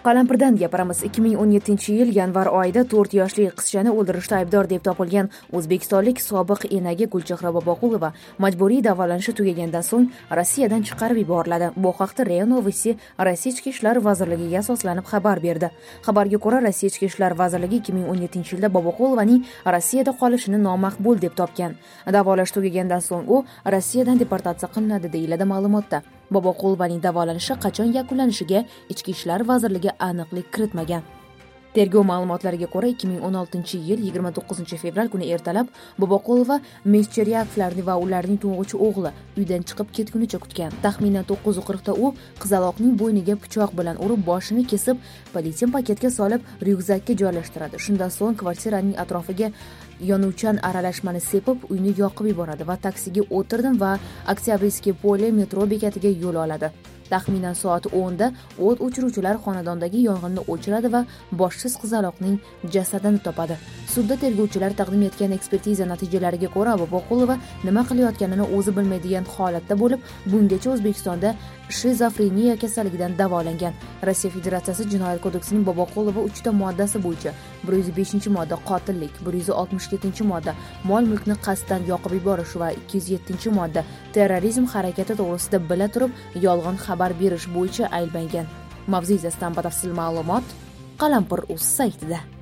Qalampirdan gapiramiz. 2017-yil yanvar oyida 4 yoshli qizchani o'ldirishda aybdor deb topilgan o'zbekistonlik sobiq enaga Gulchehra Boboqulova majburiy davolanishi tugagandan so'ng Rossiyadan chiqarib yuboriladi. Bu haqda RIA Novosti Rossiya Ichki ishlar vazirligiga asoslanib xabar berdi. Xabarga ko'ra, Rossiya Ichki ishlar vazirligi 2017-yilda Boboqulovaning Rossiyada qolishini nomaqbul deb topgan. Davolash tugagandan so'ng u Rossiyadan deportatsiya qilinadi deyiladi ma'lumotda. Boboqulovaning davolanishi qachon yakunlanishiga Ichki ishlar vazirligi aniqlik kiritmagan. Tergov ma'lumotlariga ko'ra, 2016-yil 29 fevral kuni ertalab Boboqulova Mescheryakovlarni va ularning to'ng'ich o'g'li uydan chiqib ketgunicha kutgan. Taxminan 9:40 da u qizaloqning bo'yniga pichoq bilan urib, boshini kesib, polietilen paketga solib, ryukzakka joylashtiradi. Shundan so'ng kvartiraning atrofiga yonuvchan aralashmani sepib, uyni yoqib yuboradi va taksiga o'tirdim va Oktyabrskiy polye metro bekatiga yo'l oladi. Taxminan soat 10 da o't o'chiruvchilar xonadondagi yong'inni o'chiradi va boshsiz qizaloqning jasadini topadi. Sudda tergovchilar taqdim etgan ekspertiza natijalariga ko'ra, Boboqulova nima qilayotganini o'zi bilmaydigan holatda bo'lib, bungacha O'zbekistonda shizofreniya kasalligidan davolangan. Rossiya Federatsiyasi Jinoyat kodeksining Boboqulova 3 ta moddasi bo'yicha 105-modda qotillik, 167-modda mol-mulkni qasddan yoqib yuborish va 207-modda terrorizm harakati to'g'risida bila turib yolg'on xabar berish bo'yicha ayblangan. Mavzu yuzasidan batafsil ma'lumot Qalampir.uz saytida.